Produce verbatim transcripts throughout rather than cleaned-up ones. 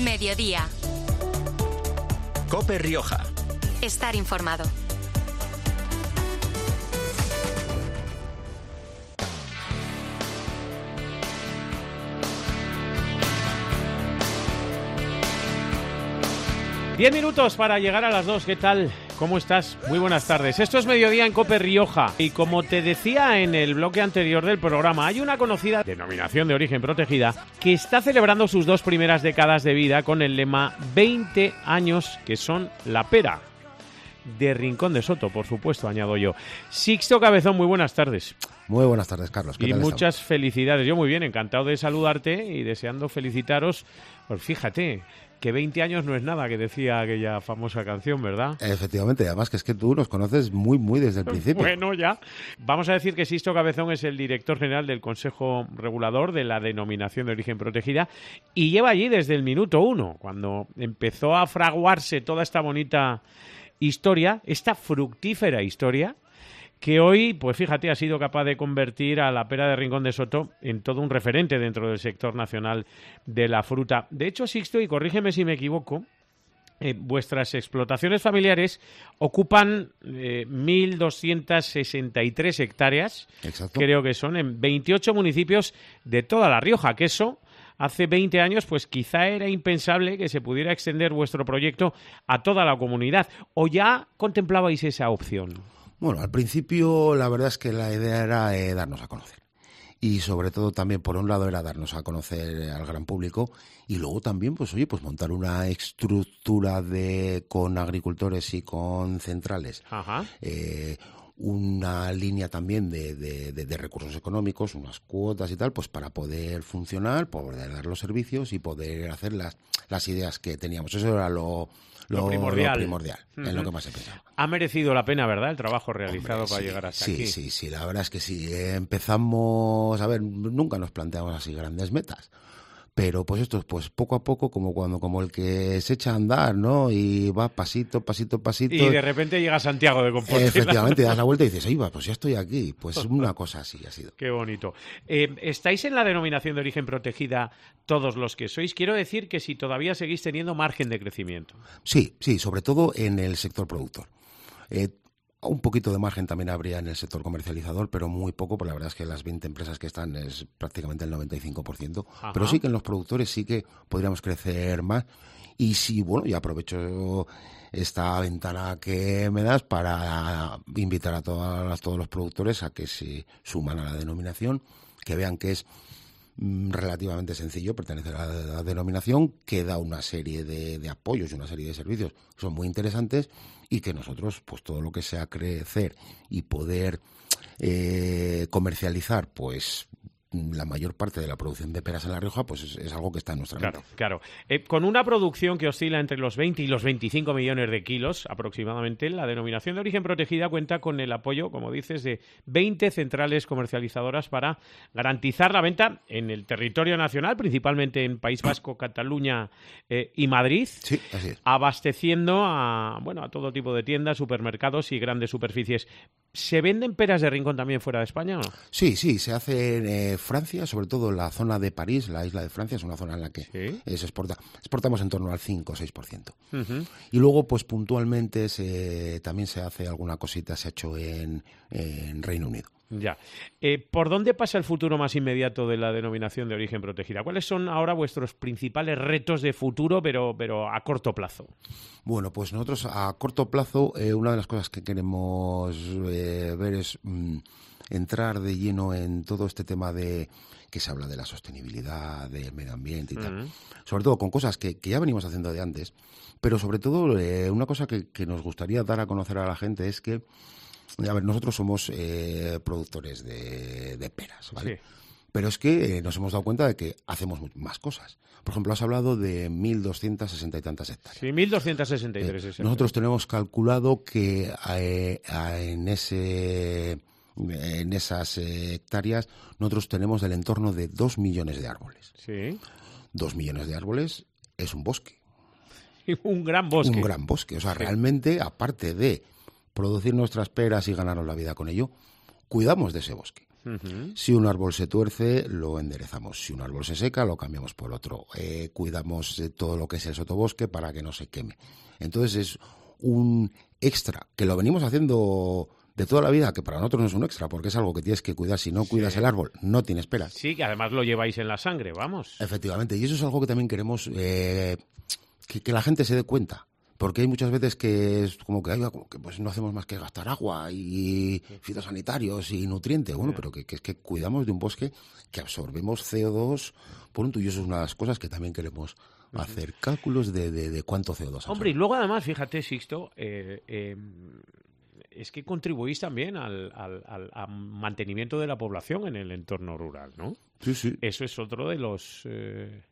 Mediodía. COPE Rioja. Estar informado. Diez minutos para llegar a las dos. ¿Qué tal? ¿Cómo estás? Muy buenas tardes. Esto es Mediodía en COPE Rioja. Y como te decía en el bloque anterior del programa, hay una conocida denominación de origen protegida que está celebrando sus dos primeras décadas de vida con el lema veinte años, que son la pera. De Rincón de Soto, por supuesto, añado yo. Sixto Cabezón, muy buenas tardes. Muy buenas tardes, Carlos. ¿Qué y tal muchas estamos? Felicidades. Yo muy bien, encantado de saludarte y deseando felicitaros. Pues fíjate, que veinte años no es nada, que decía aquella famosa canción, ¿verdad? Efectivamente, además que es que tú nos conoces muy, muy desde el principio. Bueno, ya. Vamos a decir que Sixto Cabezón es el director general del Consejo Regulador de la Denominación de Origen Protegida y lleva allí desde el minuto uno, cuando empezó a fraguarse toda esta bonita historia, esta fructífera historia, que hoy, pues fíjate, ha sido capaz de convertir a la pera de Rincón de Soto en todo un referente dentro del sector nacional de la fruta. De hecho, Sixto, y corrígeme si me equivoco, eh, vuestras explotaciones familiares ocupan eh, mil doscientas sesenta y tres hectáreas, Exacto. Creo que son, en veintiocho municipios de toda La Rioja, que eso hace veinte años, pues quizá era impensable que se pudiera extender vuestro proyecto a toda la comunidad. ¿O ya contemplabais esa opción? Bueno, al principio la verdad es que la idea era eh, darnos a conocer. Y sobre todo también, por un lado, era darnos a conocer al gran público y luego también, pues oye, pues montar una estructura de con agricultores y con centrales. Ajá. Eh, una línea también de, de, de, de recursos económicos, unas cuotas y tal, pues para poder funcionar, poder dar los servicios y poder hacer las, las ideas que teníamos. Eso era lo, lo, lo primordial, lo primordial uh-huh. en lo que más se pensaba. Ha merecido la pena, ¿verdad?, el trabajo realizado. Hombre, para sí, llegar hasta sí, aquí. Sí, sí, sí, la verdad es que sí. Empezamos, a ver, nunca nos planteamos así grandes metas. Pero pues esto, pues poco a poco, como cuando como el que se echa a andar, ¿no? Y va pasito, pasito, pasito. Y de repente llega a Santiago de Compostela. Efectivamente, das la vuelta y dices, ¡ay, va, pues ya estoy aquí! Pues una cosa así ha sido. Qué bonito. Eh, ¿Estáis en la denominación de origen protegida todos los que sois? Quiero decir que si todavía seguís teniendo margen de crecimiento. Sí, sí, sobre todo en el sector productor. Eh, Un poquito de margen también habría en el sector comercializador, pero muy poco, porque la verdad es que las veinte empresas que están es prácticamente el noventa y cinco por ciento. Ajá. Pero sí que en los productores sí que podríamos crecer más. Y sí, bueno, y aprovecho esta ventana que me das para invitar a todas, todos los productores a que se suman a la denominación, que vean que es relativamente sencillo pertenecer a la denominación, que da una serie de, de apoyos y una serie de servicios que son muy interesantes y que nosotros, pues todo lo que sea crecer y poder eh, comercializar, pues la mayor parte de la producción de peras en La Rioja, pues es, es algo que está en nuestra mente. Claro, claro. Eh, con una producción que oscila entre los veinte y los veinticinco millones de kilos aproximadamente, la denominación de origen protegida cuenta con el apoyo, como dices, de veinte centrales comercializadoras para garantizar la venta en el territorio nacional, principalmente en País Vasco, Cataluña eh, y Madrid, sí, así es. Abasteciendo a, bueno, a todo tipo de tiendas, supermercados y grandes superficies. ¿Se venden peras de Rincón también fuera de España o no? Sí, sí, se hace en eh, Francia, sobre todo en la zona de París, la isla de Francia, es una zona en la que ¿Sí? se exporta. Exportamos en torno al cinco o seis por ciento. Uh-huh. Y luego, pues puntualmente, se, también se hace alguna cosita, se ha hecho en, en Reino Unido. Ya. Eh, ¿Por dónde pasa el futuro más inmediato de la denominación de origen protegida? ¿Cuáles son ahora vuestros principales retos de futuro, pero, pero a corto plazo? Bueno, pues nosotros a corto plazo, eh, una de las cosas que queremos eh, ver es mmm, entrar de lleno en todo este tema de que se habla de la sostenibilidad, del medio ambiente y uh-huh. tal. Sobre todo con cosas que, que ya venimos haciendo de antes, pero sobre todo eh, una cosa que, que nos gustaría dar a conocer a la gente es que, a ver, nosotros somos eh, productores de, de peras, ¿vale? Sí. Pero es que eh, nos hemos dado cuenta de que hacemos más cosas. Por ejemplo, has hablado de mil doscientas sesenta y tantas hectáreas. Sí, mil doscientas sesenta y tres. Eh, nosotros tenemos calculado que eh, en ese en esas eh, hectáreas nosotros tenemos del entorno de dos millones de árboles. Sí. Dos millones de árboles es un bosque. Un gran bosque. Un gran bosque. O sea, sí. Realmente, aparte de producir nuestras peras y ganarnos la vida con ello, cuidamos de ese bosque. Uh-huh. Si un árbol se tuerce, lo enderezamos. Si un árbol se seca, lo cambiamos por otro. Eh, cuidamos de todo lo que es el sotobosque para que no se queme. Entonces es un extra, que lo venimos haciendo de toda la vida, que para nosotros no es un extra, porque es algo que tienes que cuidar. Si no cuidas sí. el árbol, no tienes peras. Sí, que además lo lleváis en la sangre, vamos. Efectivamente, y eso es algo que también queremos eh, que, que la gente se dé cuenta. Porque hay muchas veces que es como que, ay, como que pues no hacemos más que gastar agua y fitosanitarios y nutrientes. Bueno, pero que, que es que cuidamos de un bosque que absorbemos C O dos por un tuyo. Eso es una de las cosas que también queremos hacer. Cálculos de, de, de cuánto C O dos absorbe. Hombre, y luego además, fíjate, Sixto, eh, eh, es que contribuís también al, al, al, al mantenimiento de la población en el entorno rural, ¿no? Sí, sí. Eso es otro de los... Eh,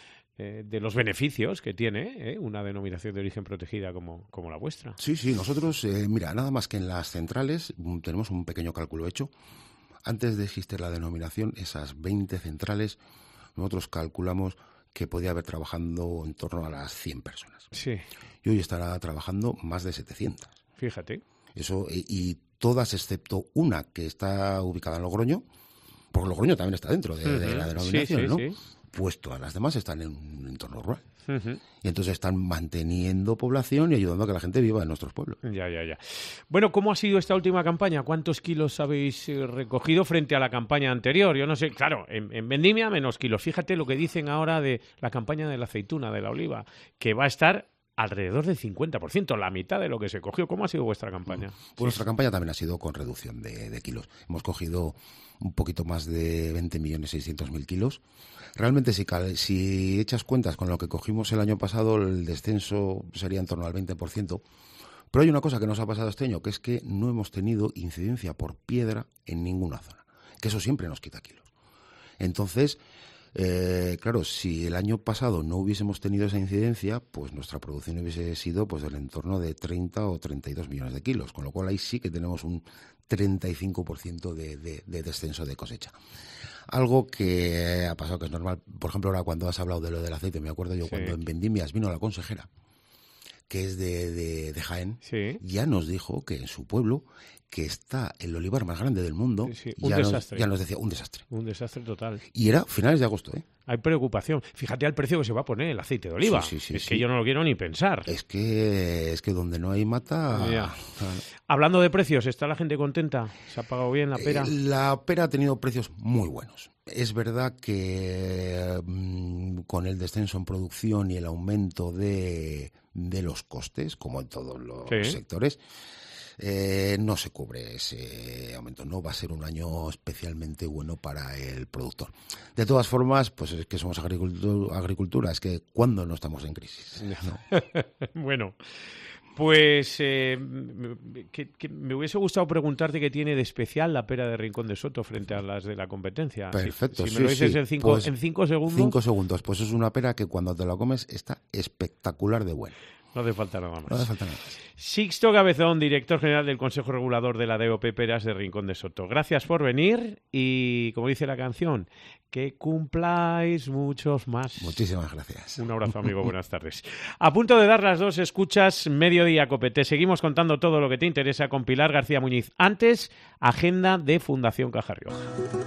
Eh, de los beneficios que tiene eh, una denominación de origen protegida como, como la vuestra. Sí, sí, nosotros, eh, mira, nada más que en las centrales tenemos un pequeño cálculo hecho. Antes de existir la denominación, esas veinte centrales, nosotros calculamos que podía haber trabajando en torno a las cien personas. Sí. Y hoy estará trabajando más de setecientas. Fíjate. Eso, y, y todas excepto una que está ubicada en Logroño, porque Logroño también está dentro de, uh-huh. de la denominación, sí, sí, ¿no? Sí. Pues todas las demás están en un entorno rural. Uh-huh. Y entonces están manteniendo población y ayudando a que la gente viva en nuestros pueblos. Ya, ya, ya. Bueno, ¿cómo ha sido esta última campaña? ¿Cuántos kilos habéis eh, recogido frente a la campaña anterior? Yo no sé, claro, en, en vendimia menos kilos. Fíjate lo que dicen ahora de la campaña de la aceituna, de la oliva, que va a estar alrededor del cincuenta por ciento, la mitad de lo que se cogió. ¿Cómo ha sido vuestra campaña? Pues sí. Nuestra campaña también ha sido con reducción de, de kilos. Hemos cogido un poquito más de veinte millones seiscientos mil kilos. Realmente, si, si echas cuentas con lo que cogimos el año pasado, el descenso sería en torno al veinte por ciento. Pero hay una cosa que nos ha pasado este año, que es que no hemos tenido incidencia por piedra en ninguna zona. Que eso siempre nos quita kilos. Entonces, eh, claro, si el año pasado no hubiésemos tenido esa incidencia, pues nuestra producción hubiese sido pues del entorno de treinta o treinta y dos millones de kilos. Con lo cual ahí sí que tenemos un treinta y cinco por ciento de, de, de descenso de cosecha. Algo que ha pasado que es normal. Por ejemplo, ahora cuando has hablado de lo del aceite, me acuerdo yo sí. cuando en Vendimias vino la consejera, que es de, de, de Jaén, sí. ya nos dijo que en su pueblo, que está el olivar más grande del mundo, sí, sí. Un ya, desastre. Nos, ya nos decía un desastre. Un desastre total. Y era finales de agosto, ¿eh? Hay preocupación. Fíjate al precio que se va a poner el aceite de oliva. Sí, sí, sí, es sí. que yo no lo quiero ni pensar. Es que es que donde no hay mata... Ya. Hablando de precios, ¿está la gente contenta? ¿Se ha pagado bien la pera? Eh, la pera ha tenido precios muy buenos. Es verdad que mmm, con el descenso en producción y el aumento de, de los costes, como en todos los sí. sectores, eh, no se cubre ese aumento. No va a ser un año especialmente bueno para el productor. De todas formas, pues es que somos agricultura, agricultura es que ¿cuándo no estamos en crisis? ¿No? Bueno, pues eh, que, que me hubiese gustado preguntarte qué tiene de especial la pera de Rincón de Soto frente a las de la competencia. Perfecto. Si, si sí, me lo dices sí. en, cinco, pues, en cinco segundos. Cinco segundos. Pues es una pera que cuando te la comes está espectacular de buena. No hace falta nada más. No hace falta nada más. Sixto Cabezón, director general del Consejo Regulador de la D O P Peras de Rincón de Soto. Gracias por venir y, como dice la canción, que cumpláis muchos más. Muchísimas gracias. Un abrazo, amigo. Buenas tardes. A punto de dar las dos, escuchas Mediodía Cope. Te seguimos contando todo lo que te interesa con Pilar García Muñiz. Antes, agenda de Fundación Caja Rioja.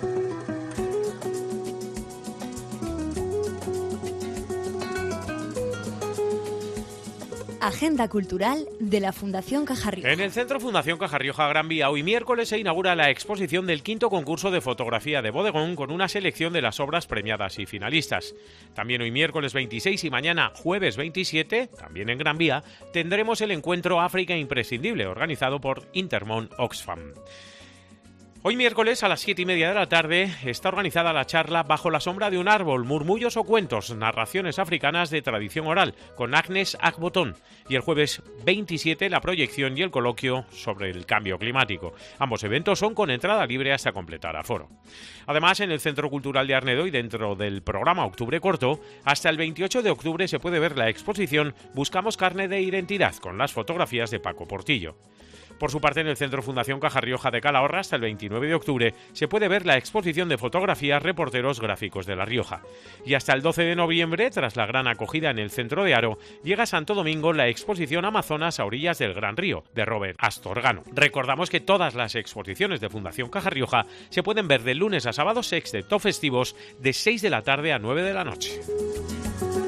Agenda cultural de la Fundación Caja Rioja. En el Centro Fundación Caja Rioja Gran Vía, hoy miércoles se inaugura la exposición del quinto concurso de fotografía de bodegón con una selección de las obras premiadas y finalistas. También hoy miércoles veintiséis y mañana jueves veintisiete, también en Gran Vía, tendremos el encuentro África Imprescindible organizado por Intermón Oxfam. Hoy miércoles a las siete y media de la tarde está organizada la charla Bajo la sombra de un árbol, murmullos o cuentos, narraciones africanas de tradición oral, con Agnes Agbotón. Y el jueves veintisiete la proyección y el coloquio sobre el cambio climático. Ambos eventos son con entrada libre hasta completar aforo. Además, en el Centro Cultural de Arnedo y dentro del programa Octubre Corto, hasta el veintiocho de octubre se puede ver la exposición Buscamos carne de identidad, con las fotografías de Paco Portillo. Por su parte, en el Centro Fundación Caja Rioja de Calahorra, hasta el veintinueve de octubre, se puede ver la exposición de fotografías Reporteros Gráficos de La Rioja. Y hasta el doce de noviembre, tras la gran acogida en el centro de Haro, llega a Santo Domingo la exposición Amazonas a orillas del Gran Río, de Robert Astorgano. Recordamos que todas las exposiciones de Fundación Caja Rioja se pueden ver de lunes a sábados, excepto festivos, de seis de la tarde a nueve de la noche.